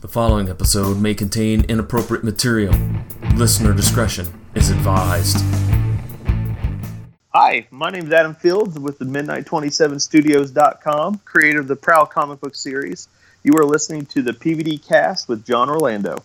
The following episode may contain inappropriate material. Listener discretion is advised. Hi, my name is Adam Fields with the Midnight27Studios.com, creator of the Prowl comic book series. You are listening to the PVD Cast with John Orlando.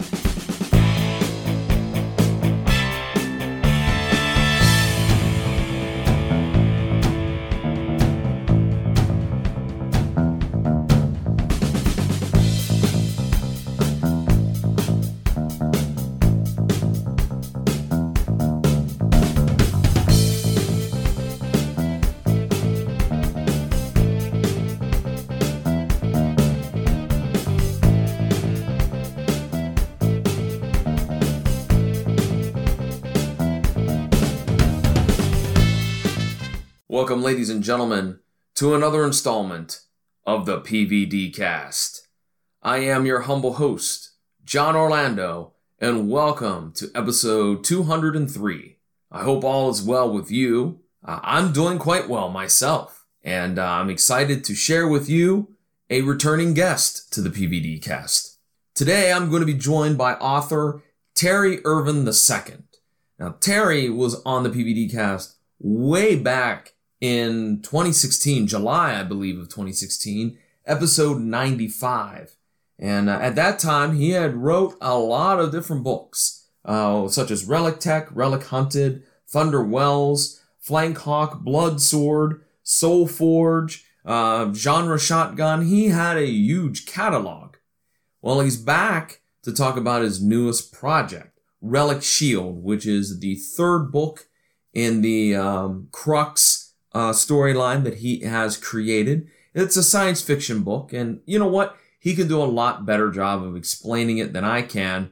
Welcome, ladies and gentlemen, to another installment of the PVD Cast. I am your humble host, John Orlando, and welcome to episode 203. I hope all is well with you. I'm doing quite well myself, and I'm excited to share with you a returning guest to the PVD Cast. Today, I'm going to be joined by author Terry Irvin II. Now, Terry was on the PVD Cast way back in 2016, July, I believe, of 2016, episode 95. And at that time, he had wrote a lot of different books, such as Relic Tech, Relic Hunted, Thunder Wells, Flank Hawk, Blood Sword, Soul Forge, Genre Shotgun. He had a huge catalog. Well, he's back to talk about his newest project, Relic Shield, which is the third book in the Crux storyline that he has created. It's a science fiction book, and you know what? He can do a lot better job of explaining it than I can.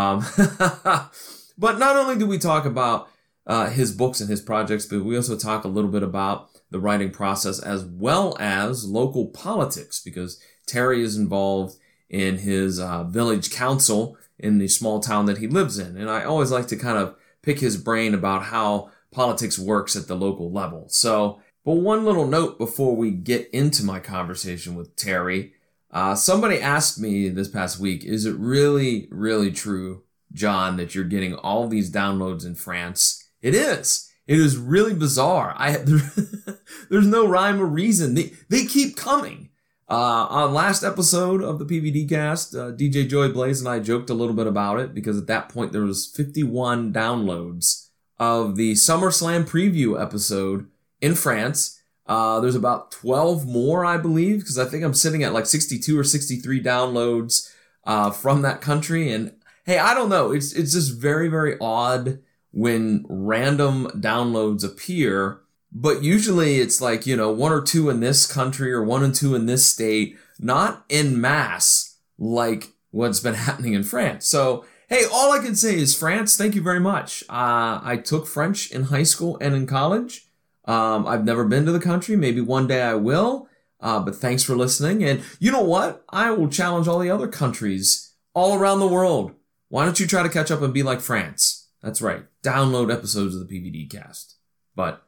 But not only do we talk about his books and his projects, but we also talk a little bit about the writing process as well as local politics, because Terry is involved in his village council in the small town that he lives in. And I always like to kind of pick his brain about how politics works at the local level. But one little note before we get into my conversation with Terry. Somebody asked me this past week, is it really, really true, John, that you're getting all these downloads in France? It is. It is really bizarre. There's no rhyme or reason. They keep coming. On last episode of the PVD Cast, DJ Joy Blaze and I joked a little bit about it because at that point there was 51 downloads of the SummerSlam preview episode in France. There's about 12 more, I believe, because I think I'm sitting at like 62 or 63 downloads from that country. And hey, I don't know. It's just very, very odd when random downloads appear. But usually it's like, you know, one or two in this country or one and two in this state, not en masse like what's been happening in France. So hey, all I can say is France, thank you very much. I took French in high school and in college. I've never been to the country. Maybe one day I will. But thanks for listening. And you know what? I will challenge all the other countries all around the world. Why don't you try to catch up and be like France? That's right. Download episodes of the PVD Cast. But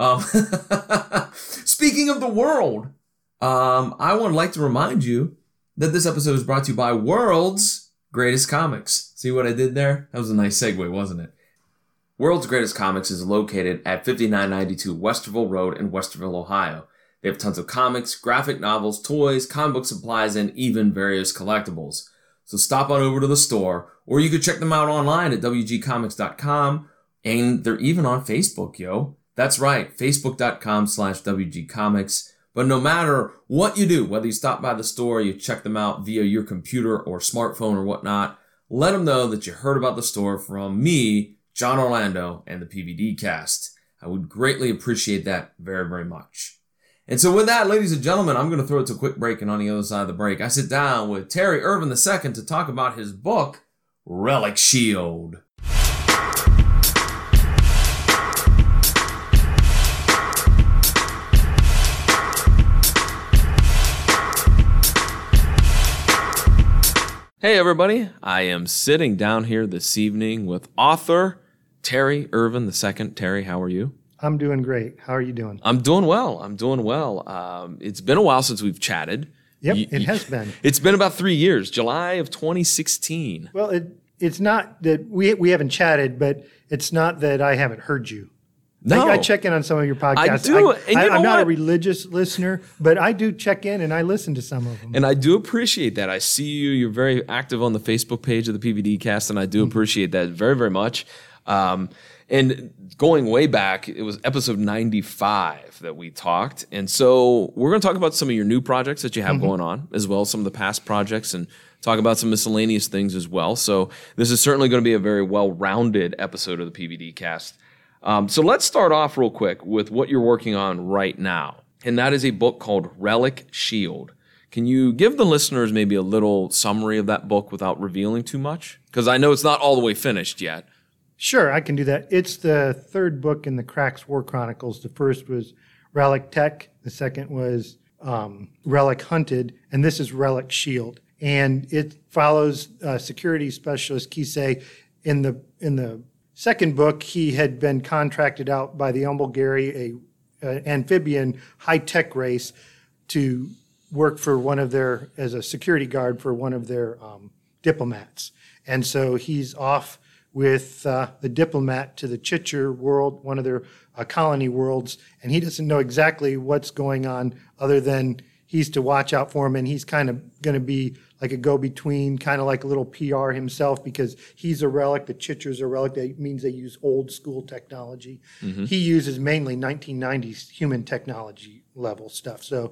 speaking of the world, I would like to remind you that this episode is brought to you by World's Greatest Comics. See what I did there? That was a nice segue, wasn't it? World's Greatest Comics is located at 5992 Westerville Road in Westerville, Ohio. They have tons of comics, graphic novels, toys, comic book supplies, and even various collectibles. So stop on over to the store, or you could check them out online at wgcomics.com, and they're even on Facebook, yo. That's right, facebook.com/wgcomics. But no matter what you do, whether you stop by the store, you check them out via your computer or smartphone or whatnot, let them know that you heard about the store from me, John Orlando, and the PVD Cast. I would greatly appreciate that very, very much. And so with that, ladies and gentlemen, I'm going to throw it to a quick break, and on the other side of the break, I sit down with Terry Irvin II to talk about his book, Relic Shield. Hey everybody, I am sitting down here this evening with author Terry Irvin II. Terry, how are you? I'm doing great. How are you doing? I'm doing well. It's been a while since we've chatted. Yep, it has been. It's been about 3 years, July of 2016. Well, it's not that we haven't chatted, but it's not that I haven't heard you. No. I check in on some of your podcasts. I do. And I'm not a religious listener, but I do check in and I listen to some of them. And I do appreciate that. I see you. You're very active on the Facebook page of the PVD Cast, and I do appreciate that very, very much. And going way back, it was episode 95 that we talked. And so we're going to talk about some of your new projects that you have going on, as well as some of the past projects, and talk about some miscellaneous things as well. So this is certainly going to be a very well-rounded episode of the PVD Cast. So let's start off real quick with what you're working on right now. And that is a book called Relic Shield. Can you give the listeners maybe a little summary of that book without revealing too much? Because I know it's not all the way finished yet. Sure, I can do that. It's the third book in the Cracks War Chronicles. The first was Relic Tech. The second was Relic Hunted. And this is Relic Shield. And it follows security specialist Kisei. In the second book, he had been contracted out by the Umbulgari, a amphibian high-tech race, to work for as a security guard for one of their diplomats. And so he's off with the diplomat to the Chichur world, one of their colony worlds, and he doesn't know exactly what's going on other than he's to watch out for him, and he's kind of going to be like a go-between, kind of like a little PR himself, because he's a relic. The Chichur's a relic. That means they use old-school technology. Mm-hmm. He uses mainly 1990s human technology level stuff. So,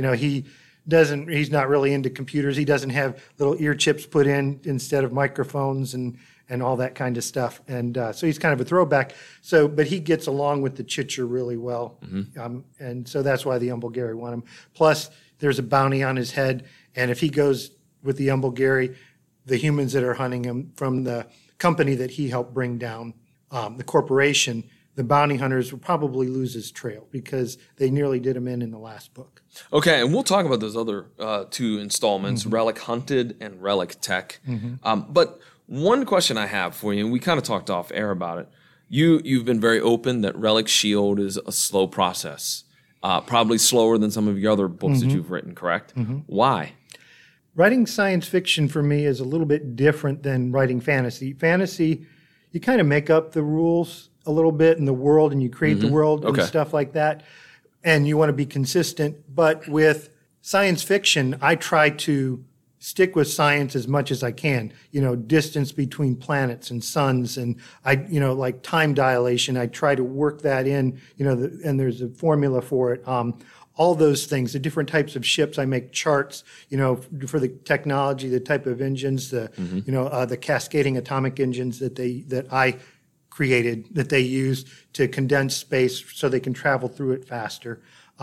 he's not really into computers. He doesn't have little ear chips put in instead of microphones and all that kind of stuff. And so he's kind of a throwback. So, but he gets along with the Chichur really well. Mm-hmm. And so that's why the Umbulgari want him. Plus, there's a bounty on his head. And if he goes with the Umbulgari, the humans that are hunting him from the company that he helped bring down, the corporation, the bounty hunters will probably lose his trail because they nearly did him in the last book. Okay, and we'll talk about those other two installments, mm-hmm. Relic Hunted and Relic Tech. Mm-hmm. But one question I have for you, and we kind of talked off air about it, you've been very open that Relic Shield is a slow process, probably slower than some of your other books mm-hmm. that you've written, correct? Mm-hmm. Why? Writing science fiction for me is a little bit different than writing fantasy. Fantasy, you kind of make up the rules a little bit in the world, and you create mm-hmm. the world and stuff like that, and you want to be consistent. But with science fiction, I try to stick with science as much as I can. Distance between planets and suns, and like time dilation. I try to work that in. And there's a formula for it. All those things, the different types of ships. I make charts, for the technology, the type of engines, the cascading atomic engines that I created, that they use to condense space so they can travel through it faster.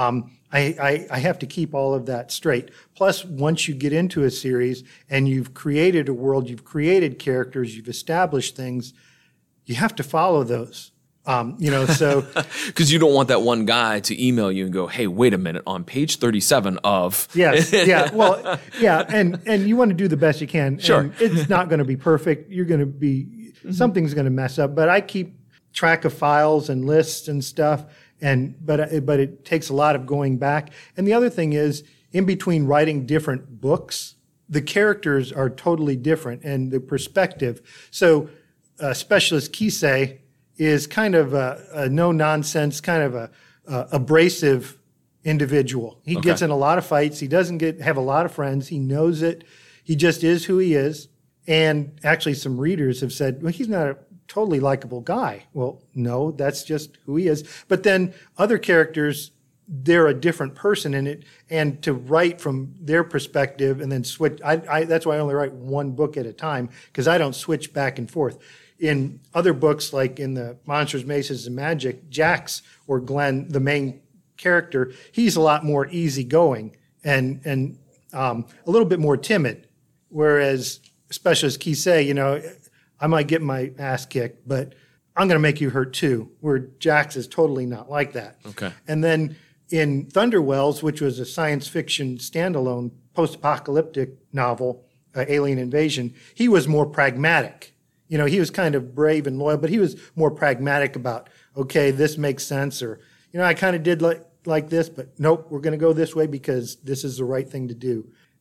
I have to keep all of that straight. Plus, once you get into a series and you've created a world, you've created characters, you've established things, you have to follow those. So because you don't want that one guy to email you and go, "Hey, wait a minute, on page 37 of." Yes, yeah, well, yeah, and you want to do the best you can. Sure, and it's not going to be perfect. You're going to be something's going to mess up, but I keep track of files and lists and stuff. But it takes a lot of going back. And the other thing is, in between writing different books, the characters are totally different and the perspective. So, Specialist Kisei is kind of a no-nonsense, kind of a abrasive individual. He gets in a lot of fights. He doesn't have a lot of friends. He knows it. He just is who he is. And actually, some readers have said, well, he's not a totally likable guy. Well, no, that's just who he is. But then other characters, they're a different person in it. And to write from their perspective and then switch, that's why I only write one book at a time, because I don't switch back and forth. In other books, like in the Monsters, Maces, and Magic, Jax, or Glenn, the main character, he's a lot more easygoing and a little bit more timid. Whereas Specialist Kisei, I might get my ass kicked, but I'm going to make you hurt too, where Jax is totally not like that. Okay. And then in Thunderwells, which was a science fiction standalone post-apocalyptic novel, Alien Invasion, he was more pragmatic. He was kind of brave and loyal, but he was more pragmatic about, okay, this makes sense, or, I kind of did like this, but nope, we're going to go this way because this is the right thing to do.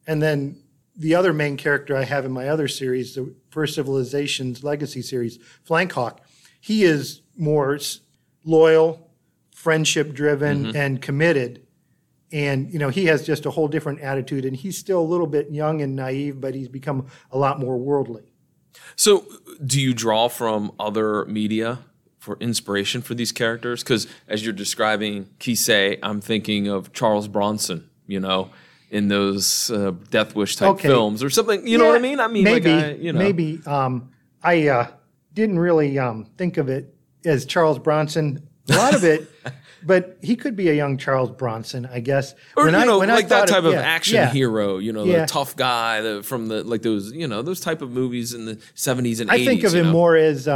And then the other main character I have in my other series, the First Civilizations Legacy series, Flankhawk, he is more loyal, friendship-driven, and committed. And, he has just a whole different attitude. And he's still a little bit young and naive, but he's become a lot more worldly. So do you draw from other media for inspiration for these characters? Because as you're describing Kisei, I'm thinking of Charles Bronson, in those Death Wish type films or something. You know what I mean? Maybe. Maybe. I didn't really think of it as Charles Bronson. A lot of it, but he could be a young Charles Bronson, I guess. Or like that type of action hero, the tough guy from those, those type of movies in the 70s and 80s. I think of him more as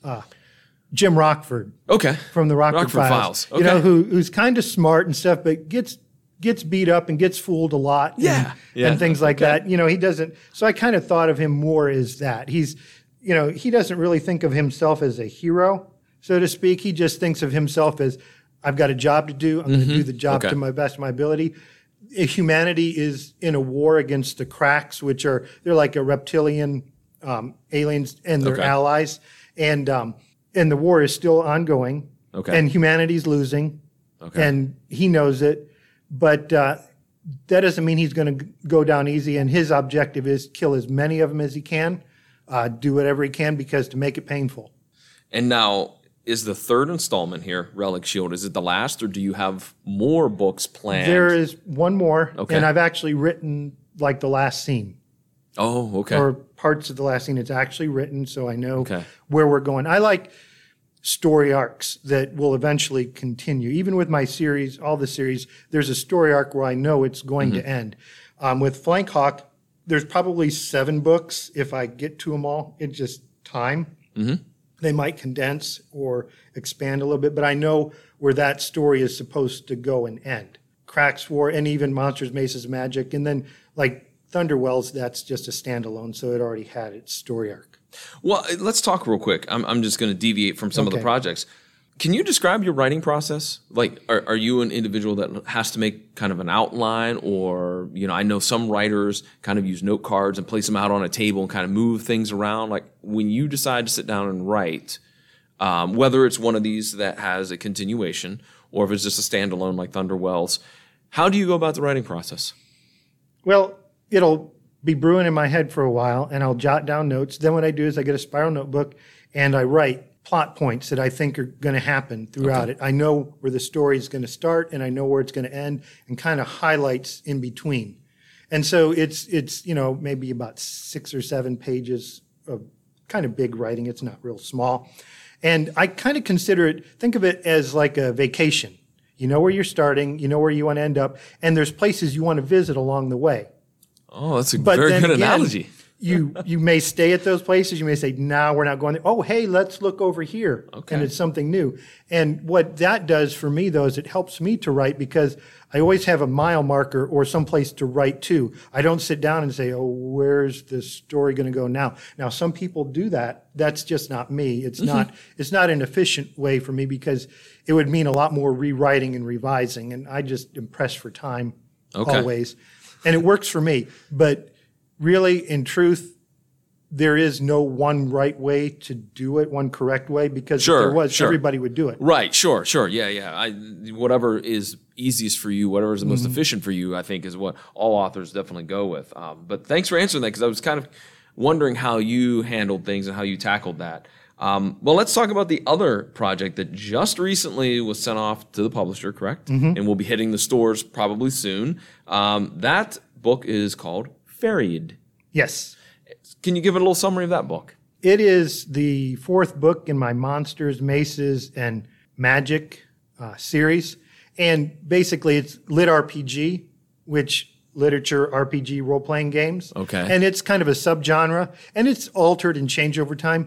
Jim Rockford. Okay. From the Rockford Files. Okay. Who's kind of smart and stuff, but gets beat up and gets fooled a lot. And things like that. He doesn't. So I kind of thought of him more as that. He's, he doesn't really think of himself as a hero, so to speak. He just thinks of himself as, I've got a job to do. I'm going to do the job to my best of my ability. Humanity is in a war against the Cracks, they're like a reptilian aliens and their allies. And the war is still ongoing. And humanity's losing. And he knows it. But that doesn't mean he's going to go down easy. And his objective is kill as many of them as he can, do whatever he can, because to make it painful. And now, is the third installment here, Relic Shield, is it the last, or do you have more books planned? There is one more, and I've actually written like the last scene. Oh, okay. Or parts of the last scene. It's actually written, so I know where we're going. I like story arcs that will eventually continue. Even with my series, all the series, there's a story arc where I know it's going to end. With Flankhawk, there's probably 7 books if I get to them all. It's just time. They might condense or expand a little bit, but I know where that story is supposed to go and end. Cracks War and even Monsters, Maces, Magic. And then like Thunderwells, that's just a standalone, so it already had its story arc. Well, let's talk real quick. I'm just going to deviate from some of the projects. Can you describe your writing process? Like, are you an individual that has to make kind of an outline, or, I know some writers kind of use note cards and place them out on a table and kind of move things around. Like, when you decide to sit down and write, whether it's one of these that has a continuation or if it's just a standalone like Thunderwells, how do you go about the writing process? Well, it'll be brewing in my head for a while, and I'll jot down notes. Then what I do is I get a spiral notebook, and I write plot points that I think are going to happen throughout it. I know where the story is going to start, and I know where it's going to end, and kind of highlights in between. And so it's maybe about 6 or 7 pages of kind of big writing. It's not real small. And I kind of think of it as like a vacation. You know where you're starting, you know where you want to end up, and there's places you want to visit along the way. Oh, that's a very good analogy. You may stay at those places. You may say, no, we're not going there. Oh, hey, let's look over here. Okay. And it's something new. And what that does for me, though, is it helps me to write because I always have a mile marker or someplace to write to. I don't sit down and say, oh, where's the story going to go now? Now, some people do that. That's just not me. It's not an efficient way for me because it would mean a lot more rewriting and revising. And I just am pressed for time always. And it works for me. But really, in truth, there is no one right way to do it, one correct way, because if there was, everybody would do it. Right, sure. Yeah. Whatever is easiest for you, whatever is the most efficient for you, I think is what all authors definitely go with. But thanks for answering that, because I was kind of wondering how you handled things and how you tackled that. Well, let's talk about the other project that just recently was sent off to the publisher, correct? And will be hitting the stores probably soon. That book is called Fairyed. Yes. Can you give a little summary of that book? It is the 4th book in my Monsters, Maces, and Magic series. And basically it's lit RPG, which literature, RPG, role-playing games. Okay. And it's kind of a subgenre, and it's altered and changed over time.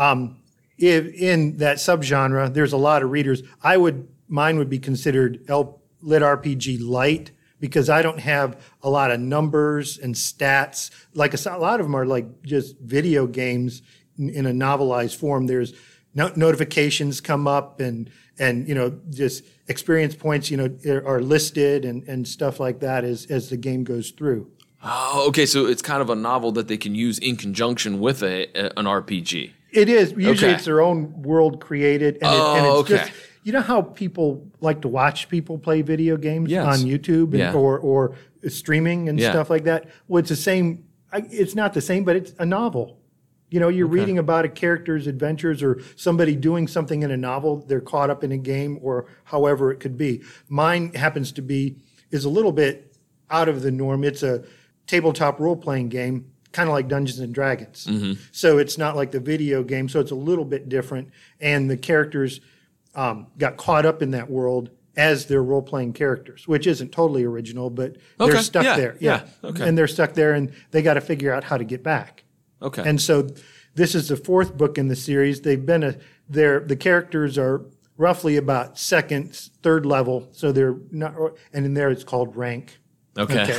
In that subgenre, there's a lot of readers. Mine would be considered lit RPG light, because I don't have a lot of numbers and stats. Like a lot of them are like just video games in a novelized form. There's notifications come up and just experience points, are listed and stuff like that as the game goes through. Oh, okay. So it's kind of a novel that they can use in conjunction with an RPG. It is. Usually Okay. it's their own world created. And and it's okay. just, you know how people like to watch people play video games Yes. on YouTube and, Yeah. or streaming and Yeah. stuff like that? Well, it's the same. It's not the same, but it's a novel. You know, you're reading about a character's adventures or somebody doing something in a novel. They're caught up in a game or however it could be. Mine happens to is a little bit out of the norm. It's a tabletop role-playing game, kind of like Dungeons and Dragons. So it's not like the video game. So it's a little bit different. And the characters got caught up in that world as their role-playing characters, which isn't totally original, but Okay. they're stuck Yeah. there. Yeah. Okay. And they're stuck there and they got to figure out how to get back. Okay. And so this is the fourth book in the series. They've been the characters are roughly about second, third level. So they're not, and in there it's called rank. okay.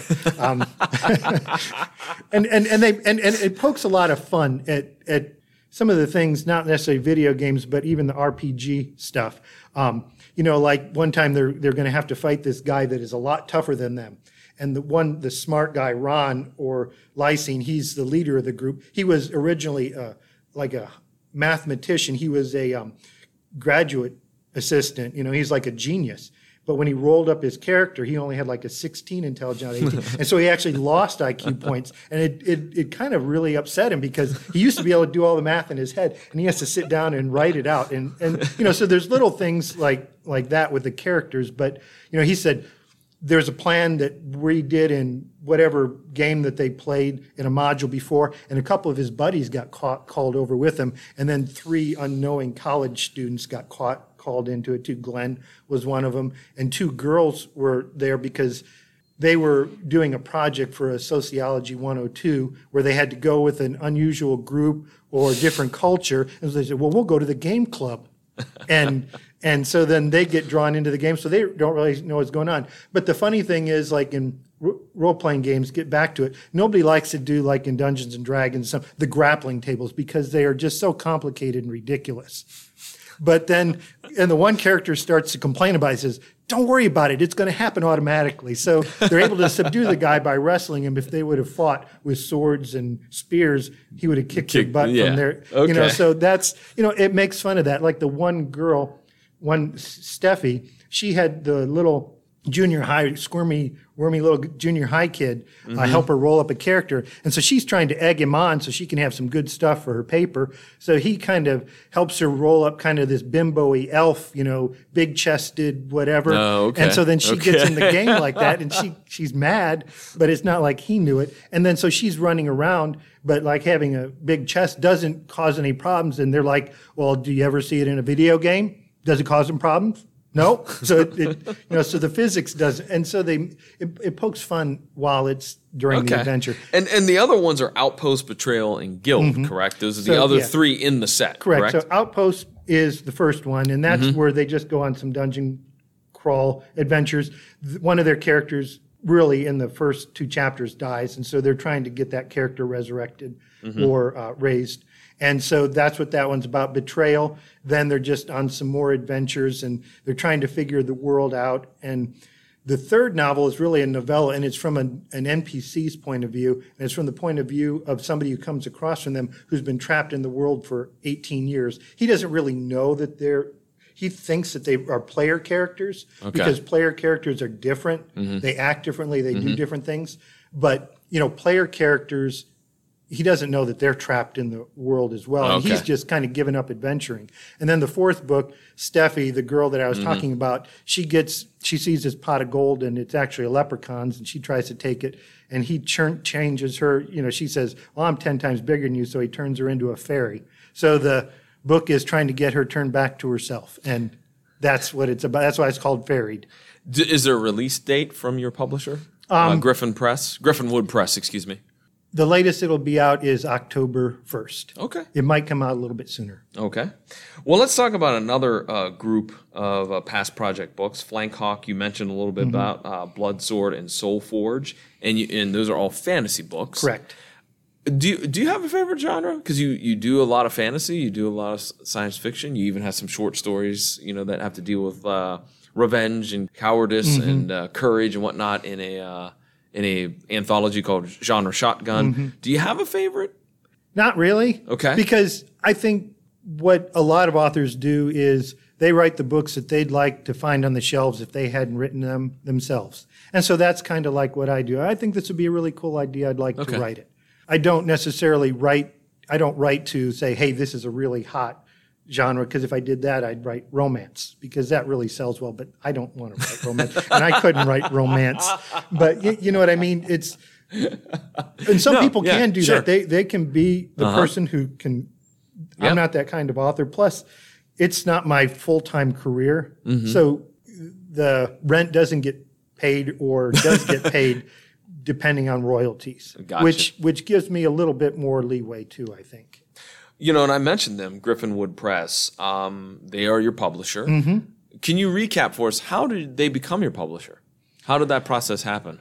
And it pokes a lot of fun at some of the things, not necessarily video games, but even the RPG stuff. You know, like one time they're going to have to fight this guy that is a lot tougher than them. And the smart guy, Ron or Lysine, he's the leader of the group. He was originally like a mathematician. He was a graduate assistant. You know, he's like a genius. But when he rolled up his character, he only had like a 16 intelligence, 18. And so he actually lost IQ points. And it kind of really upset him because he used to be able to do all the math in his head, and he has to sit down and write it out. And you know, so there's little things like that with the characters. But, you know, he said there's a plan that we did in whatever game that they played in a module before, and a couple of his buddies got called over with him, and then 3 unknowing college students got called into it too. Glenn was one of them, and 2 girls were there because they were doing a project for a Sociology 102 where they had to go with an unusual group or different culture, and so they said, well, we'll go to the game club. And so then they get drawn into the game, so they don't really know what's going on. But the funny thing is, like in role-playing games, get back to it, nobody likes to do, like in Dungeons and Dragons, the grappling tables because they are just so complicated and ridiculous. But then, and the one character starts to complain about it, he says, don't worry about it, it's going to happen automatically. So they're able to subdue the guy by wrestling him. If they would have fought with swords and spears, he would have kicked their butt from there. Okay. You know, so that's, you know, it makes fun of that. Like the one girl, Steffi, she had the little junior high, squirmy, wormy little junior high kid help her roll up a character. And so she's trying to egg him on so she can have some good stuff for her paper. So he kind of helps her roll up kind of this bimbo-y elf, you know, big-chested, whatever. Oh, okay. And so then she gets in the game like that, and she's mad, but it's not like he knew it. And then so she's running around, but like having a big chest doesn't cause any problems. And they're like, well, do you ever see it in a video game? Does it cause them problems? No. So so the physics does, and so it pokes fun while it's during the adventure. And the other ones are Outpost, Betrayal, and Guild, correct? Those are the other 3 in the set, correct? So Outpost is the first one, and that's where they just go on some dungeon crawl adventures. One of their characters really in the first 2 chapters dies, and so they're trying to get that character resurrected or raised. And so that's what that one's about, Betrayal. Then they're just on some more adventures, and they're trying to figure the world out. And the third novel is really a novella, and it's from an NPC's point of view, and it's from the point of view of somebody who comes across from them who's been trapped in the world for 18 years. He doesn't really know that he thinks that they are player characters because player characters are different. They act differently. They do different things. But, you know, player characters, he doesn't know that they're trapped in the world as well. And he's just kind of given up adventuring. And then the fourth book, Steffi, the girl that I was talking about, she sees this pot of gold, and it's actually a leprechaun's, and she tries to take it. And he changes her. You know, she says, well, I'm 10 times bigger than you. So he turns her into a fairy. So the book is trying to get her turned back to herself. And that's what it's about. That's why it's called Fairied. Is there a release date from your publisher? Griffinwood Press, excuse me. The latest it'll be out is October 1st. Okay. It might come out a little bit sooner. Okay. Well, let's talk about another group of past project books. Flankhawk, you mentioned a little bit about Blood Sword and Soul Forge, and those are all fantasy books. Correct. Do you have a favorite genre? Because you do a lot of fantasy, you do a lot of science fiction, you even have some short stories, you know, that have to deal with revenge and cowardice and courage and whatnot in in a anthology called Genre Shotgun. Do you have a favorite? Not really. Okay. Because I think what a lot of authors do is they write the books that they'd like to find on the shelves if they hadn't written them themselves. And so that's kind of like what I do. I think this would be a really cool idea. I'd like to write it. I don't necessarily write to say, hey, this is a really hot genre, because if I did that, I'd write romance, because that really sells well, but I don't want to write romance, and I couldn't write romance. But you know what I mean? And some people can do that. They can be the person who can. Yep. I'm not that kind of author. Plus, it's not my full-time career, so the rent doesn't get paid or does get paid depending on royalties, Gotcha. which gives me a little bit more leeway too, I think. You know, and I mentioned them, Griffinwood Press. They are your publisher. Can you recap for us, how did they become your publisher? How did that process happen?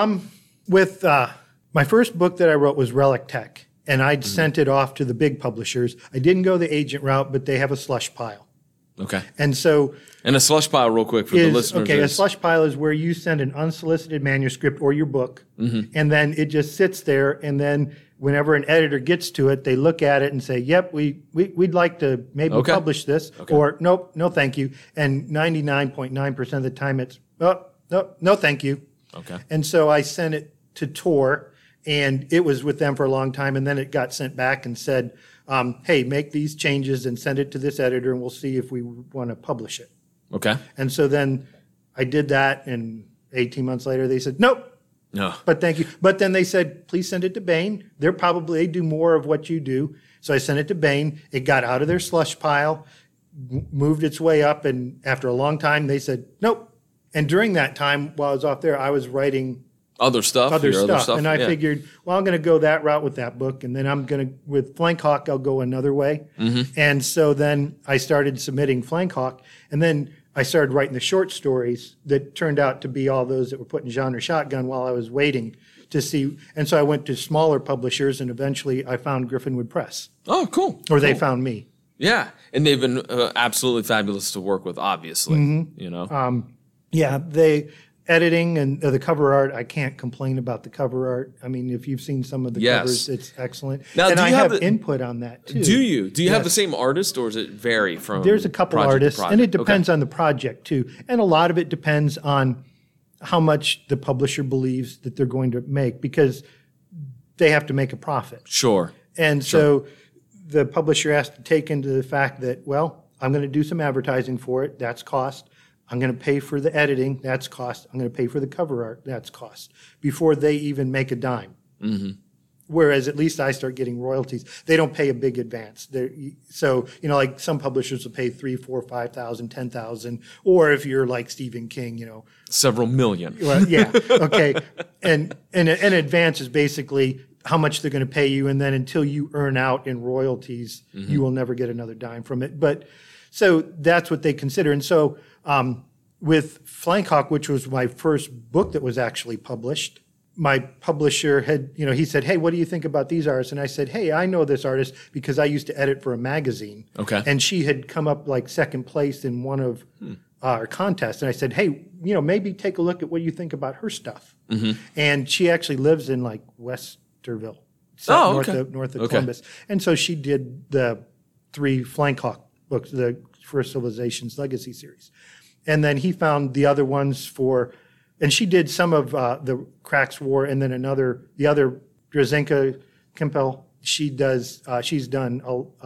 With my first book that I wrote was Relic Tech, and I'd sent it off to the big publishers. I didn't go the agent route, but they have a slush pile. Okay. And so... And a slush pile, real quick, for the listeners. Okay, a slush pile is where you send an unsolicited manuscript or your book, and then it just sits there, and then whenever an editor gets to it, they look at it and say, yep, we'd like to maybe publish this, or nope, no thank you. And 99.9% of the time it's, oh, no thank you. Okay. And so I sent it to Tor, and it was with them for a long time, and then it got sent back and said, hey, make these changes and send it to this editor, and we'll see if we want to publish it. Okay. And so then I did that, and 18 months later they said, nope. No. But thank you. But then they said, please send it to Bain. They do more of what you do. So I sent it to Bain. It got out of their slush pile, moved its way up, and after a long time they said, nope. And during that time, while I was off there, I was writing other stuff. And I figured, well, I'm going to go that route with that book, and then I'm going to, with Flank Hawk, I'll go another way. And so then I started submitting Flank Hawk, and then I started writing the short stories that turned out to be all those that were put in Genre Shotgun while I was waiting to see. And so I went to smaller publishers, and eventually I found Griffinwood Press. Oh, cool. Or they found me. Yeah, and they've been absolutely fabulous to work with, obviously. You know? Yeah, editing and the cover art, I can't complain about the cover art. I mean, if you've seen some of the covers, it's excellent. Now, and I have input on that, too. Do you? Do you have the same artist, or does it vary from There's a couple artists, and it depends on the project, too. And a lot of it depends on how much the publisher believes that they're going to make, because they have to make a profit. Sure. And so the publisher has to take into the fact that, well, I'm going to do some advertising for it. That's cost. I'm going to pay for the editing. That's cost. I'm going to pay for the cover art. That's cost. Before they even make a dime. Whereas at least I start getting royalties. They don't pay a big advance. So, you know, like some publishers will pay $3,000, $4,000, $5,000, $10,000. Or if you're like Stephen King, you know. Several million. Well, yeah. Okay. And an advance is basically how much they're going to pay you. And then until you earn out in royalties, you will never get another dime from it. But so that's what they consider. And so with Flank Hawk, which was my first book that was actually published, my publisher had, you know, he said, hey, what do you think about these artists? And I said, hey, I know this artist because I used to edit for a magazine. Okay. And she had come up like second place in one of our contests. And I said, hey, you know, maybe take a look at what you think about her stuff. And she actually lives in like Westerville, north of Columbus. And so she did the 3 Flank Hawk books, the First Civilization's Legacy series. And then he found the other ones for, and she did some of the Cracks War, and then the other Drazenka Kempel, she's done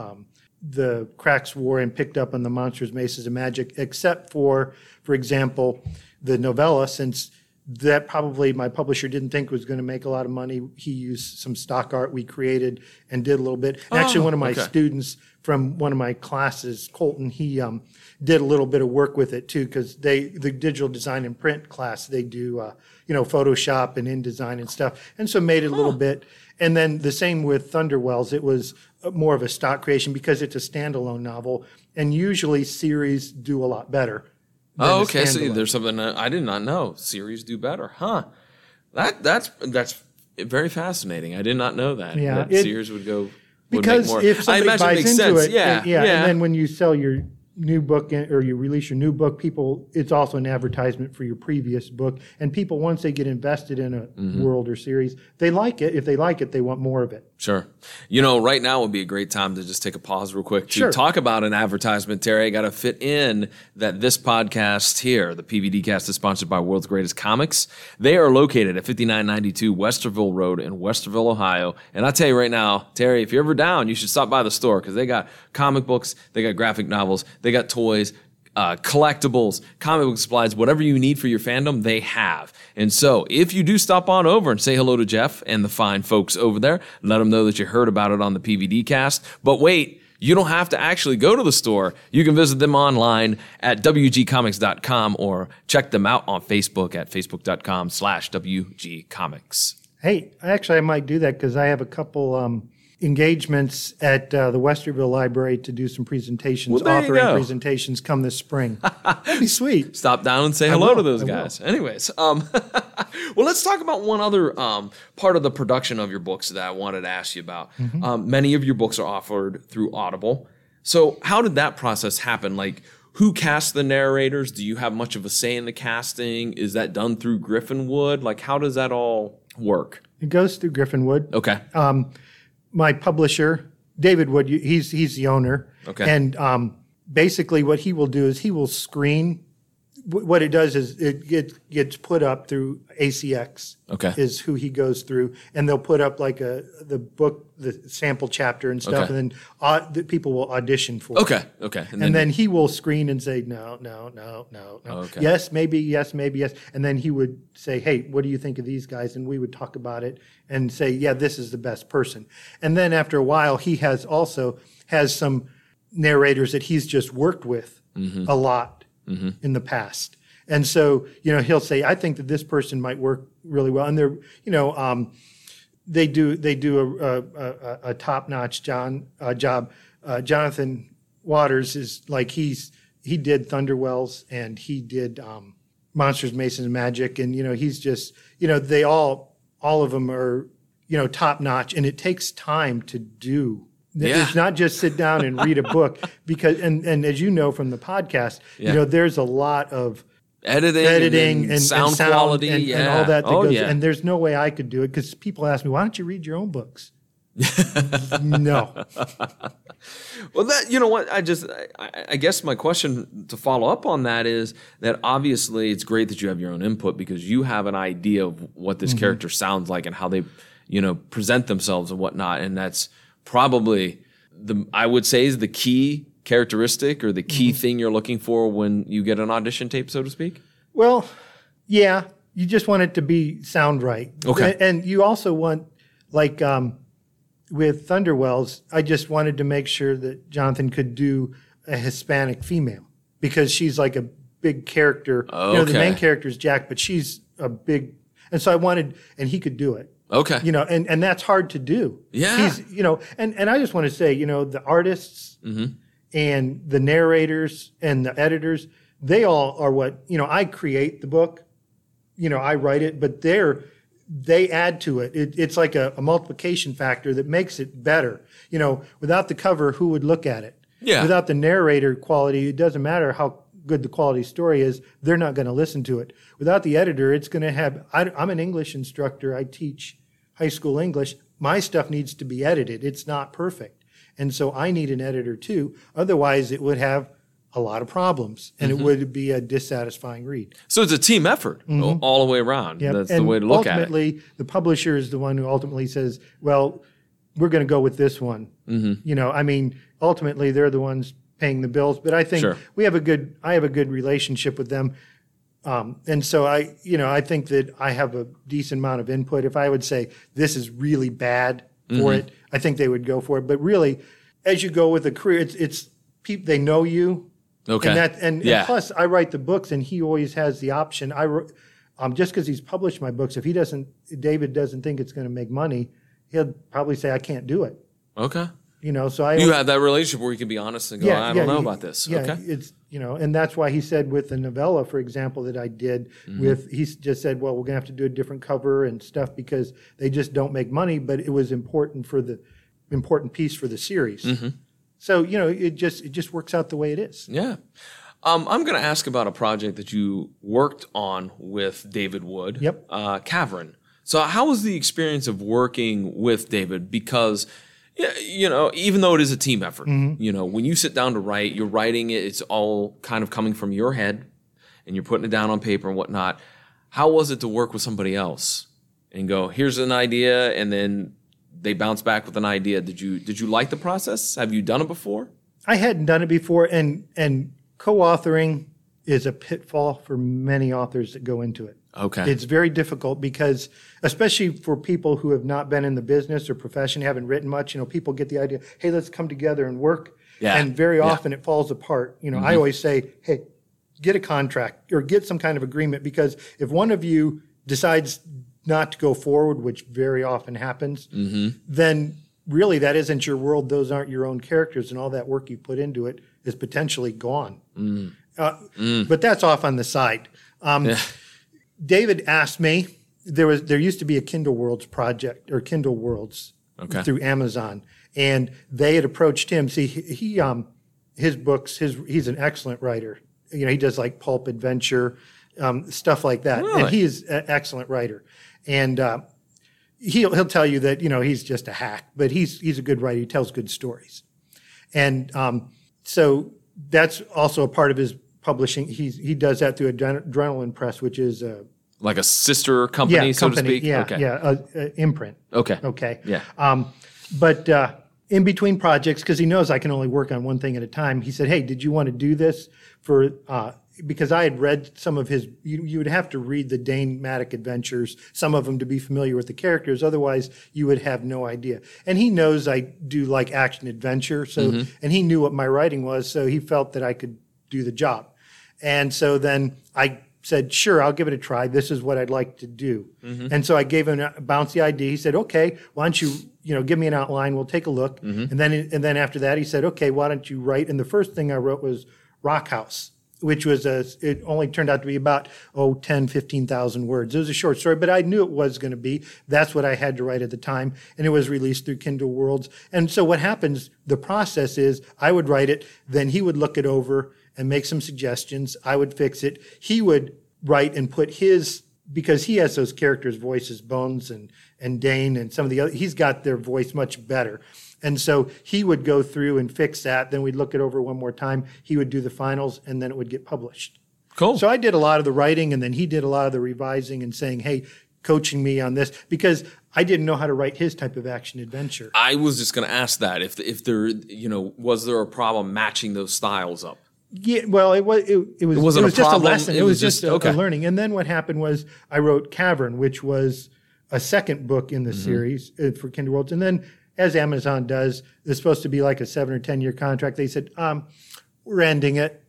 the Cracks War and picked up on the Monsters, Maces, and Magic, except for example, the novella, since that probably my publisher didn't think was going to make a lot of money. He used some stock art we created and did a little bit. And actually, one of my students from one of my classes, Colton, he did a little bit of work with it too, because the digital design and print class, they do Photoshop and InDesign and stuff, and so made it a little bit. And then the same with Thunderwells. It was more of a stock creation because it's a standalone novel, and usually series do a lot better. Oh, okay. So there's something I did not know. Series do better, huh? That's very fascinating. I did not know that. Yeah, that series would make more. If somebody buys into it, yeah. And then when you sell your new book or you release your new book, it's also an advertisement for your previous book. And people, once they get invested in a world or series, they like it. If they like it, they want more of it. Sure. Right now would be a great time to just take a pause real quick to talk about an advertisement, Terry. I got to fit in that this podcast here, the PVD Cast, is sponsored by World's Greatest Comics. They are located at 5992 Westerville Road in Westerville, Ohio. And I'll tell you right now, Terry, if you're ever down, you should stop by the store because they got comic books, they got graphic novels, they got toys, collectibles, comic book supplies, whatever you need for your fandom, they have. And so if you do stop on over and say hello to Jeff and the fine folks over there, let them know that you heard about it on the PVD Cast. But wait, you don't have to actually go to the store. You can visit them online at wgcomics.com or check them out on Facebook at facebook.com/WGComics. Hey, actually, I might do that because I have a couple engagements at the Westerville Library to do some presentations, authoring presentations come this spring. That'd be sweet. Stop down and say hello to those guys. Anyways, well, let's talk about one other part of the production of your books that I wanted to ask you about. Many of your books are offered through Audible. So how did that process happen? Like, who casts the narrators? Do you have much of a say in the casting? Is that done through Griffinwood? Like, how does that all work? It goes through Griffinwood. Okay. My publisher, David Wood, he's the owner. Okay. And basically what he will do is he will screen. What it does is it gets put up through ACX. Okay. Is who he goes through. And they'll put up like the book, the sample chapter and stuff. Okay. And then the people will audition for Okay. it. Okay. And then he will screen and say, no. Okay. Yes, maybe, yes. And then he would say, hey, what do you think of these guys? And we would talk about it and say, yeah, this is the best person. And then after a while, he has some narrators that he's just worked with a lot in the past. And so, he'll say, I think that this person might work really well. And they're, they do a top-notch job. Jonathan Waters is like, he did Thunderwells and he did Monsters, Masons, and Magic. And, he's just, they all of them are, top-notch. And it takes time to do. Yeah. It's not just sit down and read a book because, and as you know from the podcast, there's a lot of editing and sound quality and all that goes. And there's no way I could do it because people ask me, why don't you read your own books? No. Well, you know what? I guess my question to follow up on that is that obviously it's great that you have your own input because you have an idea of what this character sounds like and how they, present themselves and whatnot. And that's probably I would say is the key characteristic or the key thing you're looking for when you get an audition tape, so to speak? Well, yeah, you just want it to sound right. Okay. And you also want, like with Thunderwells, I just wanted to make sure that Jonathan could do a Hispanic female because she's like a big character. Okay. The main character is Jack, but she's a big, and so I wanted, and he could do it. Okay. And that's hard to do. Yeah. He's, and I just want to say, the artists and the narrators and the editors, they all are what, I create the book, I write it, but they add to it. It's like a multiplication factor that makes it better. Without the cover, who would look at it? Yeah. Without the narrator quality, it doesn't matter how good the quality story is, they're not going to listen to it. Without the editor, it's going to have, I'm an English instructor. I teach high school English. My stuff needs to be edited. It's not perfect. And so I need an editor too. Otherwise, it would have a lot of problems and it would be a dissatisfying read. So it's a team effort all the way around. Yep. That's the way to look at it. Ultimately, the publisher is the one who ultimately says, well, we're going to go with this one. Ultimately, they're the ones paying the bills. But I think I have a good relationship with them. And so I think that I have a decent amount of input. If I would say this is really bad for it, I think they would go for it. But really, as you go with a career, it's people, they know you. Okay. And plus, I write the books, and he always has the option. Just because he's published my books, if David doesn't think it's going to make money, he'll probably say I can't do it. Okay. So you have that relationship where you can be honest and go, I don't know about this. Yeah, okay. It's and that's why he said with the novella, for example, that I did he just said, well, we're gonna have to do a different cover and stuff because they just don't make money, but it was important piece for the series. So, it just works out the way it is. Yeah. I'm going to ask about a project that you worked on with David Wood. Yep. Cavern. So how was the experience of working with David? Because, even though it is a team effort, when you sit down to write, you're writing it, it's all kind of coming from your head and you're putting it down on paper and whatnot. How was it to work with somebody else and go, here's an idea, and then they bounce back with an idea? Did you like the process? Have you done it before? I hadn't done it before, and co-authoring is a pitfall for many authors that go into it. Okay. It's very difficult because, especially for people who have not been in the business or profession, haven't written much, people get the idea, hey, let's come together and work. Yeah. And very often it falls apart. I always say, hey, get a contract or get some kind of agreement, because if one of you decides not to go forward, which very often happens, then really that isn't your world. Those aren't your own characters, and all that work you put into it is potentially gone. But that's off on the side. David asked me, there used to be a Kindle Worlds project, or Kindle Worlds, through Amazon, and they had approached him. See, he his books, he's an excellent writer. He does like pulp adventure, stuff like that. Really? And he is an excellent writer. And he'll tell you that, he's just a hack, but he's a good writer. He tells good stories. And so that's also a part of his publishing. He does that through Adrenaline Press, which is like a sister company, so to speak? Imprint. Okay. Yeah. But in between projects, because he knows I can only work on one thing at a time, he said, hey, did you want to do this for because I had read some of his, you would have to read the Dane Maddock adventures, some of them, to be familiar with the characters. Otherwise, you would have no idea. And he knows I do like action adventure, so and he knew what my writing was, so he felt that I could do the job. And so then I said, sure, I'll give it a try. This is what I'd like to do. And so I gave him a bouncy idea. He said, okay, why don't you, give me an outline. We'll take a look. And then after that, he said, okay, why don't you write? And the first thing I wrote was Rock House, which was it only turned out to be about 10, 15,000 words. It was a short story, but I knew it was going to be. That's what I had to write at the time, and it was released through Kindle Worlds. And so what happens, the process is I would write it, then he would look it over and make some suggestions. I would fix it. He would write and put his, because he has those characters' voices, Bones and Dane and some of the other, he's got their voice much better. And so he would go through and fix that. Then we'd look it over one more time. He would do the finals, and then it would get published. Cool. So I did a lot of the writing, and then he did a lot of the revising and saying, hey, coaching me on this, because I didn't know how to write his type of action adventure. I was just going to ask that, if there, was there a problem matching those styles up? Yeah, well, it was just a lesson. It was just a learning. And then what happened was I wrote Cavern, which was a second book in the series for Kindle Worlds. And then, as Amazon does, it's supposed to be like a 7 or 10 year contract. They said, we're ending it.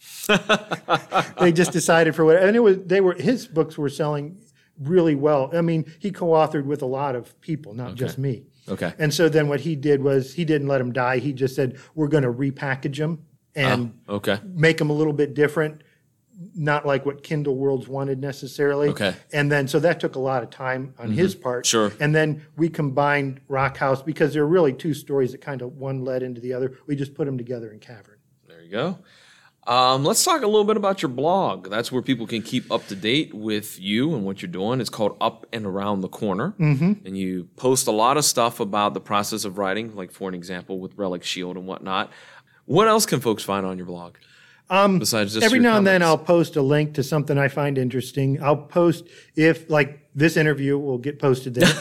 They just decided for whatever. And his books were selling really well. I mean, he co-authored with a lot of people, not just me. Okay. And so then what he did was he didn't let them die. He just said, we're going to repackage them and make them a little bit different, not like what Kindle Worlds wanted necessarily. Okay. And then, so that took a lot of time on his part. Sure. And then we combined Rock House, because there are really two stories that kind of one led into the other. We just put them together in Cavern. There you go. Let's talk a little bit about your blog. That's where people can keep up to date with you and what you're doing. It's called Up and Around the Corner. And you post a lot of stuff about the process of writing, like for an example with Relic Shield and whatnot. What else can folks find on your blog? Besides just every your now and then comments? I'll post a link to something I find interesting. I'll post like this interview will get posted there.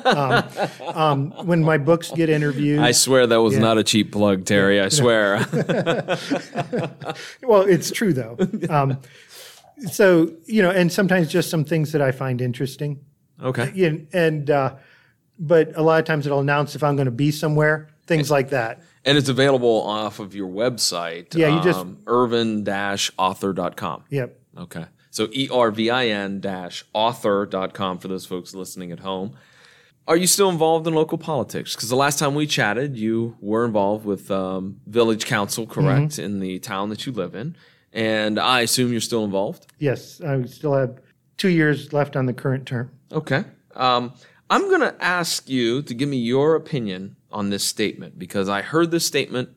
When my books get interviewed. I swear that was not a cheap plug, Terry. I swear. Well, it's true though. So, and sometimes just some things that I find interesting. Okay. But a lot of times it'll announce if I'm going to be somewhere, things like that. And it's available off of your website. Yeah, you just Ervin-author.com. Yep. Okay. So ERVIN-author.com for those folks listening at home. Are you still involved in local politics? Because the last time we chatted, you were involved with village council, correct, in the town that you live in. And I assume you're still involved? Yes. I still have 2 years left on the current term. Okay. I'm going to ask you to give me your opinion on this statement, because I heard this statement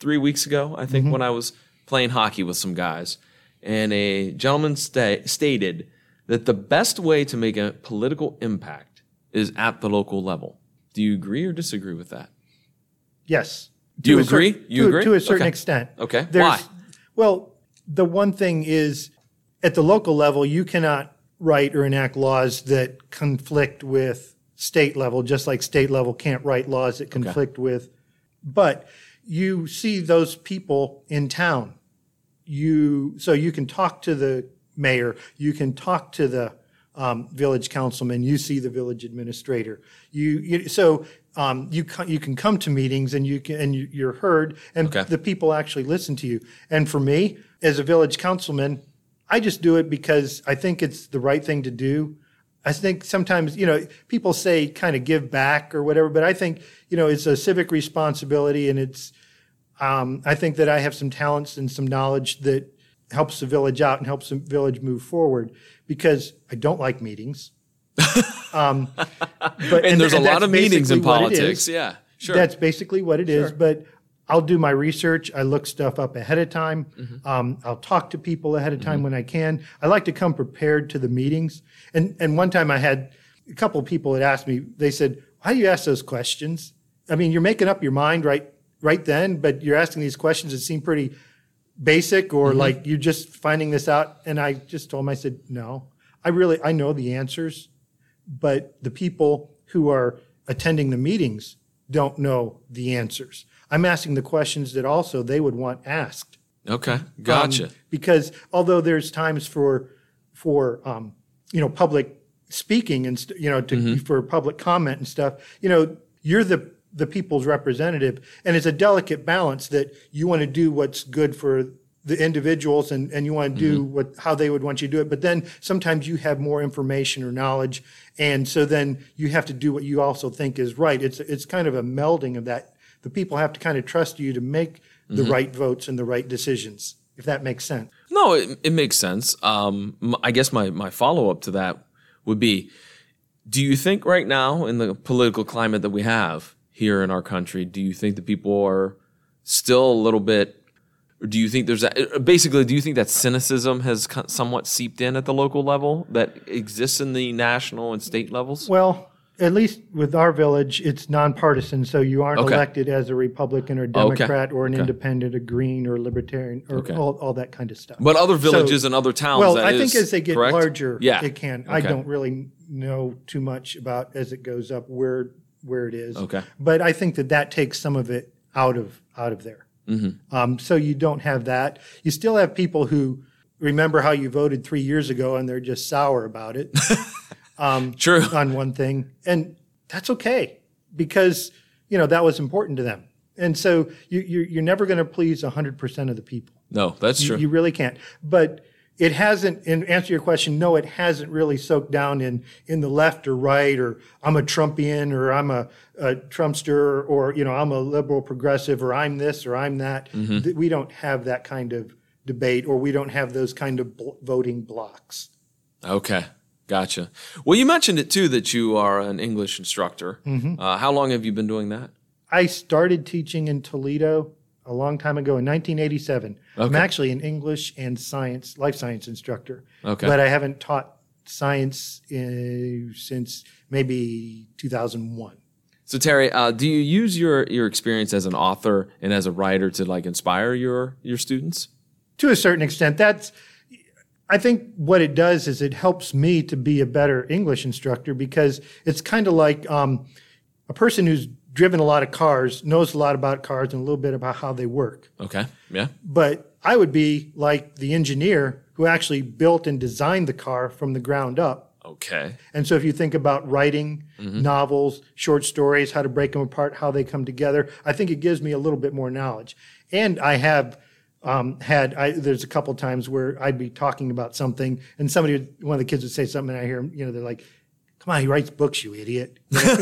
3 weeks ago, I think, when I was playing hockey with some guys. And a gentleman stated that the best way to make a political impact is at the local level. Do you agree or disagree with that? Yes. Do you agree? You agree? To a certain extent. Okay. Why? Well, the one thing is, at the local level, you cannot write or enact laws that conflict with state level, just like state level can't write laws that conflict with. But you see those people in town. So you can talk to the mayor, you can talk to the village councilman, you see the village administrator. You can come to meetings and you're heard, and the people actually listen to you. And for me, as a village councilman, I just do it because I think it's the right thing to do. I think sometimes, people say kind of give back or whatever, but I think, it's a civic responsibility, and it's, I think that I have some talents and some knowledge that helps the village out and helps the village move forward, because I don't like meetings. And there's a lot of meetings in politics. Yeah, sure. That's basically what it is. But I'll do my research. I look stuff up ahead of time. I'll talk to people ahead of time when I can. I like to come prepared to the meetings. And one time I had a couple of people that asked me, they said, why do you ask those questions? I mean, you're making up your mind right then, but you're asking these questions that seem pretty basic, or like you're just finding this out. And I just told them, I said, no, I know the answers, but the people who are attending the meetings don't know the answers. I'm asking the questions that also they would want asked. Okay, gotcha. Because although there's times for public speaking and for public comment and stuff, you're the people's representative, and it's a delicate balance that you want to do what's good for the individuals, and you want to do how they would want you to do it. But then sometimes you have more information or knowledge, and so then you have to do what you also think is right. It's kind of a melding of that. The people have to kind of trust you to make the right votes and the right decisions, if that makes sense. No, it makes sense. I guess my follow-up to that would be, do you think right now in the political climate that we have here in our country, do you think that people are still a little bit, or do you think do you think that cynicism has somewhat seeped in at the local level that exists in the national and state levels? Well, at least with our village, it's nonpartisan, so you aren't elected as a Republican or Democrat or an independent, a Green or Libertarian, or all that kind of stuff. But other villages and other towns, well, I think as they get larger, it can. Okay. I don't really know too much about as it goes up where it is. Okay. But I think that takes some of it out of there. So you don't have that. You still have people who remember how you voted 3 years ago and they're just sour about it. True. On one thing. And that's okay, because, that was important to them. And so you're never going to please 100% of the people. No, that's true. You really can't. But it hasn't, in answer to your question, no, it hasn't really soaked down in the left or right, or I'm a Trumpian, or I'm a Trumpster, or, I'm a liberal progressive, or I'm this or I'm that. We don't have that kind of debate, or we don't have those kind of voting blocks. Okay. Gotcha. Well, you mentioned it too, that you are an English instructor. How long have you been doing that? I started teaching in Toledo a long time ago in 1987. I'm actually an English and life science instructor. But I haven't taught science since maybe 2001. So Terry, do you use your experience as an author and as a writer to inspire your students? To a certain extent. I think what it does is it helps me to be a better English instructor, because it's kind of like a person who's driven a lot of cars knows a lot about cars and a little bit about how they work. Okay, yeah. But I would be like the engineer who actually built and designed the car from the ground up. Okay. And so if you think about writing novels, short stories, how to break them apart, how they come together, I think it gives me a little bit more knowledge. And I have there's a couple times where I'd be talking about something and one of the kids would say something, and I hear them, they're like, come on, he writes books, you idiot.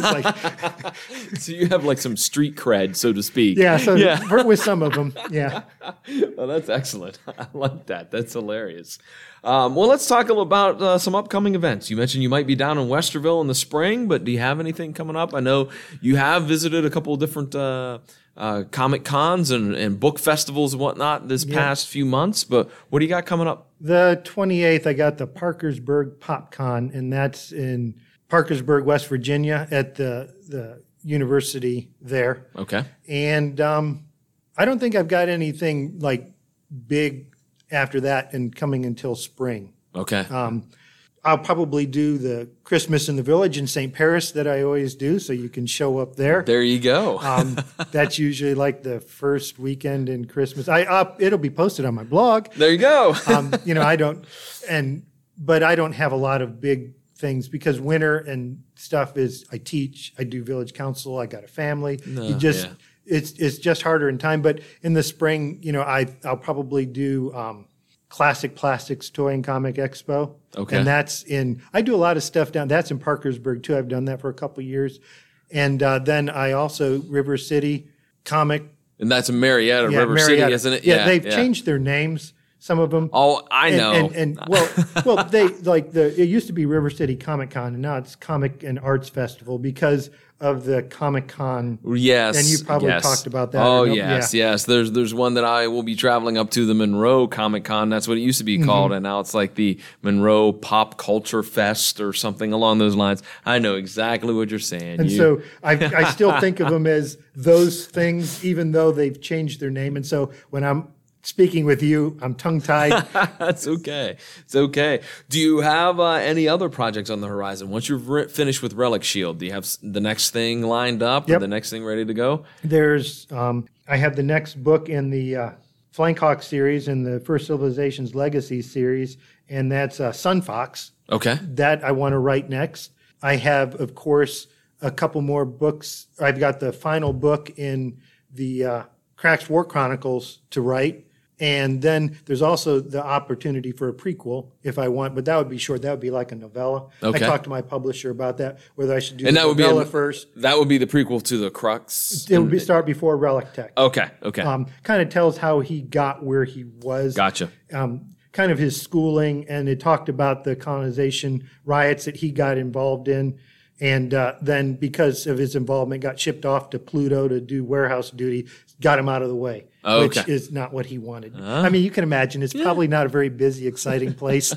So you have some street cred, so to speak. Yeah, with some of them, yeah. Well, that's excellent. I like that. That's hilarious. Well, let's talk a little about some upcoming events. You mentioned you might be down in Westerville in the spring, but do you have anything coming up? I know you have visited a couple of different Comic Cons and book festivals and whatnot this past few months, but what do you got coming up? The 28th, I got the Parkersburg PopCon, and that's in Parkersburg, West Virginia at the university there. Okay. And I don't think I've got anything like big after that and coming until spring. Okay. I'll probably do the Christmas in the Village in St. Paris that I always do, so you can show up there. There you go. That's usually like the first weekend in Christmas. It'll be posted on my blog. There you go. But I don't have a lot of big things because winter and stuff is I teach, I do village council, I got a family. It's just harder in time. But in the spring, I'll probably do Classic Plastics Toy and Comic Expo. Okay. And I do a lot of stuff that's in Parkersburg too. I've done that for a couple of years. And then I also, River City Comic. And that's in Marietta, River City, isn't it? Yeah, they've changed their names, some of them. Oh, I know. It used to be River City Comic Con, and now it's Comic and Arts Festival because of the Comic Con. Yes. And you probably talked about that. Oh, yes. There's one that I will be traveling up to, the Monroe Comic Con. That's what it used to be called, and now it's like the Monroe Pop Culture Fest or something along those lines. I know exactly what you're saying. And so I still think of them as those things, even though they've changed their name. And so when I'm speaking with you, I'm tongue-tied. That's okay. It's okay. Do you have any other projects on the horizon? Once you're finished with Relic Shield, do you have the next thing lined up or the next thing ready to go? I have the next book in the Flankhawk series and the First Civilization's Legacy series, and that's Sun Fox. Okay. That I want to write next. I have, of course, a couple more books. I've got the final book in the Cracks War Chronicles to write. And then there's also the opportunity for a prequel if I want, but that would be short. That would be like a novella. Okay. I talked to my publisher about that, whether I should do the novella first. That would be the prequel to the Crux? It would start before Relic Tech. Okay. Kind of tells how he got where he was. Gotcha. Kind of his schooling, and it talked about the colonization riots that he got involved in. And then because of his involvement, got shipped off to Pluto to do warehouse duty, got him out of the way, which is not what he wanted. I mean, you can imagine it's probably not a very busy, exciting place.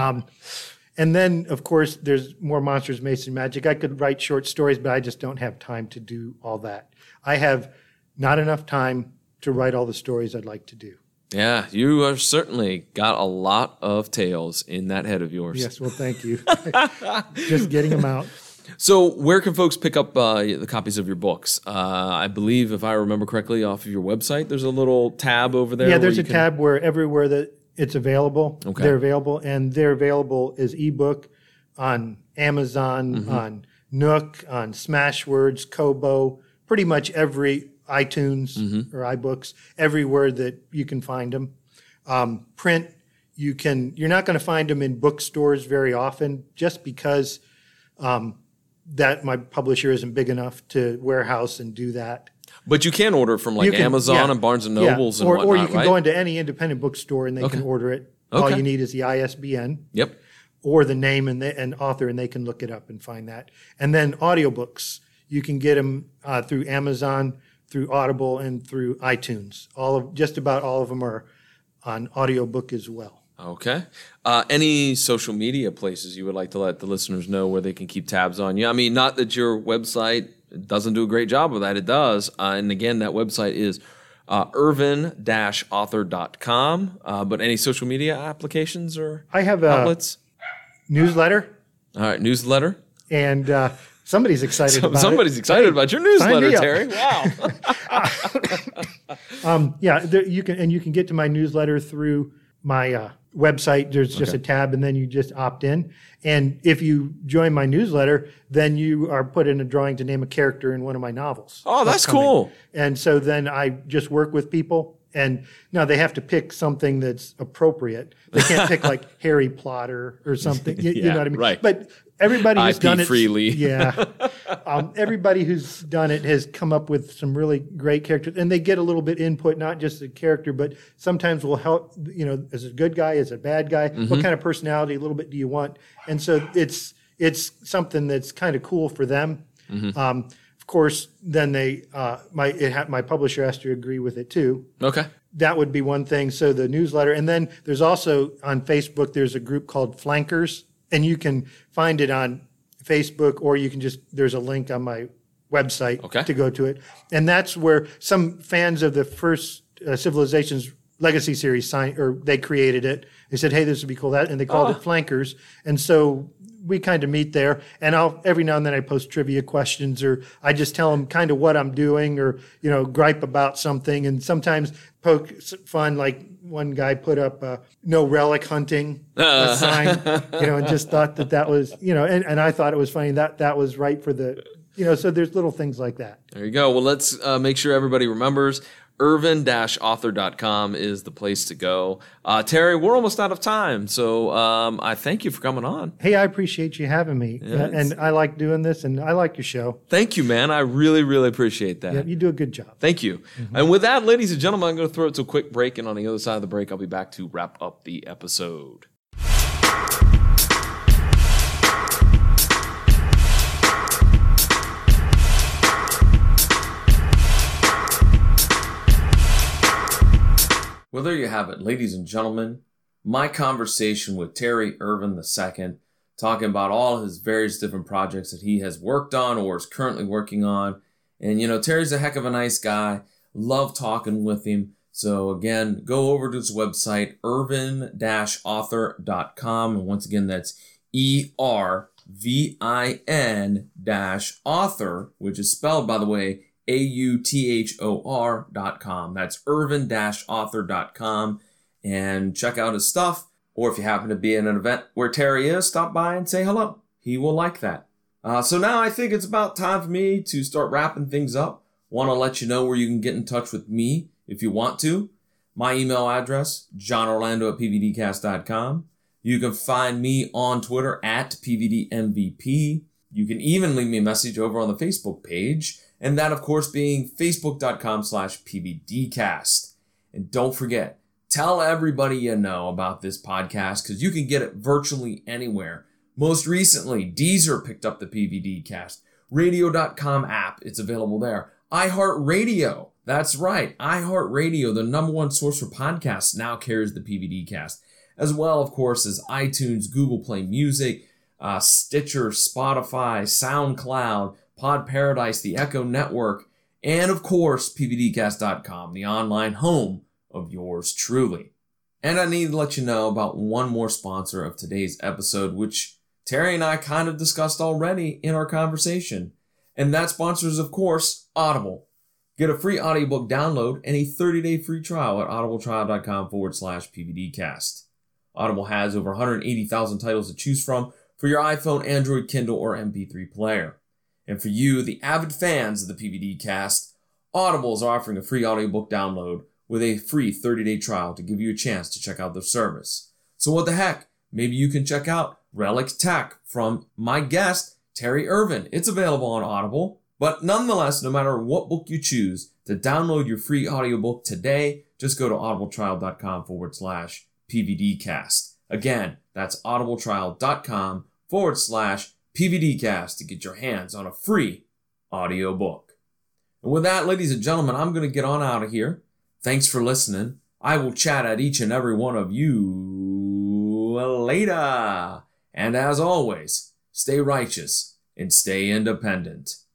And then, of course, there's more Monsters, Mason Magic. I could write short stories, but I just don't have time to do all that. I have not enough time to write all the stories I'd like to do. Yeah, you have certainly got a lot of tales in that head of yours. Yes, well, thank you. Just getting them out. So where can folks pick up the copies of your books? I believe, if I remember correctly, off of your website, there's a little tab over there. Yeah, there's a tab where everywhere that it's available, they're available. And they're available as ebook on Amazon, on Nook, on Smashwords, Kobo, pretty much every iTunes or iBooks, everywhere that you can find them. Print, you're not going to find them in bookstores very often just because that my publisher isn't big enough to warehouse and do that. But you can order from Amazon and Barnes & Nobles and whatnot, or you can right? go into any independent bookstore and they can order it. All you need is the ISBN. Yep. Or the name and author, and they can look it up and find that. And then audiobooks, you can get them through Amazon, through Audible, and through iTunes. Just about all of them are on audiobook as well. Okay. Any social media places you would like to let the listeners know where they can keep tabs on you? I mean, not that your website doesn't do a great job of that. It does. And again, that website is irvin-author.com. But any social media applications or I have outlets? Newsletter. All right, newsletter. And somebody's excited about it. Somebody's excited about your newsletter, Terry. Wow. You can get to my newsletter through my website. There's just a tab, and then you just opt in. And if you join my newsletter, then you are put in a drawing to name a character in one of my novels. Oh, that's cool. And so then I just work with people. And now they have to pick something that's appropriate. They can't pick like Harry Potter or something. You know what I mean? Right. But everybody who's done it freely. Yeah. Everybody who's done it has come up with some really great characters, and they get a little bit input, not just the character, but sometimes will help. As a good guy, as a bad guy, what kind of personality, a little bit do you want? And so it's something that's kind of cool for them. Of course, then my publisher has to agree with it too. Okay. That would be one thing. So the newsletter. And then there's also on Facebook, there's a group called Flankers, and you can find it on Facebook, or you can there's a link on my website to go to it. And that's where some fans of the first Civilizations Legacy series they created it. They said, hey, this would be cool. And they called it Flankers. And so we kind of meet there, and every now and then I post trivia questions, or I just tell them kind of what I'm doing, or, gripe about something, and sometimes poke fun. Like one guy put up no relic hunting a sign, and just thought that was, and I thought it was funny that was right for the, so there's little things like that. There you go. Well, let's make sure everybody remembers Irvin-author.com is the place to go. Terry, we're almost out of time, so I thank you for coming on. Hey, I appreciate you having me, and I like doing this, and I like your show. Thank you, man. I really, really appreciate that. Yeah, you do a good job. Thank you. Mm-hmm. And with that, ladies and gentlemen, I'm going to throw it to a quick break, and on the other side of the break, I'll be back to wrap up the episode. Well, there you have it, ladies and gentlemen. My conversation with Terry Irvin II, talking about all his various different projects that he has worked on or is currently working on. And, Terry's a heck of a nice guy. Love talking with him. So, again, go over to his website, irvin-author.com. And once again, that's ERVIN-author, which is spelled, by the way, AUTHOR.com. That's irvin-author.com, and check out his stuff. Or if you happen to be in an event where Terry is, stop by and say hello. He will like that. So now I think it's about time for me to start wrapping things up. Want to let you know where you can get in touch with me if you want to. My email address, johnorlando@pvdcast.com. You can find me on Twitter @PVDMVP. You can even leave me a message over on the Facebook page. And that, of course, being facebook.com/PVDcast. And don't forget, tell everybody you know about this podcast, because you can get it virtually anywhere. Most recently, Deezer picked up the PVDcast. Radio.com app, it's available there. iHeartRadio, that's right. iHeartRadio, the #1 source for podcasts, now carries the PVDcast. As well, of course, as iTunes, Google Play Music, Stitcher, Spotify, SoundCloud, Pod Paradise, the Echo Network, and of course, PVDcast.com, the online home of yours truly. And I need to let you know about one more sponsor of today's episode, which Terry and I kind of discussed already in our conversation. And that sponsor is, of course, Audible. Get a free audiobook download and a 30-day free trial at audibletrial.com/PVDcast. Audible has over 180,000 titles to choose from for your iPhone, Android, Kindle, or MP3 player. And for you, the avid fans of the PVDcast, Audible is offering a free audiobook download with a free 30-day trial to give you a chance to check out their service. So what the heck? Maybe you can check out Relic Tech from my guest, Terry Irvin. It's available on Audible. But nonetheless, no matter what book you choose, to download your free audiobook today, just go to audibletrial.com/PVDcast. Again, that's audibletrial.com/PVDcast to get your hands on a free audiobook. And with that, ladies and gentlemen, I'm going to get on out of here. Thanks for listening. I will chat at each and every one of you later. And as always, stay righteous and stay independent.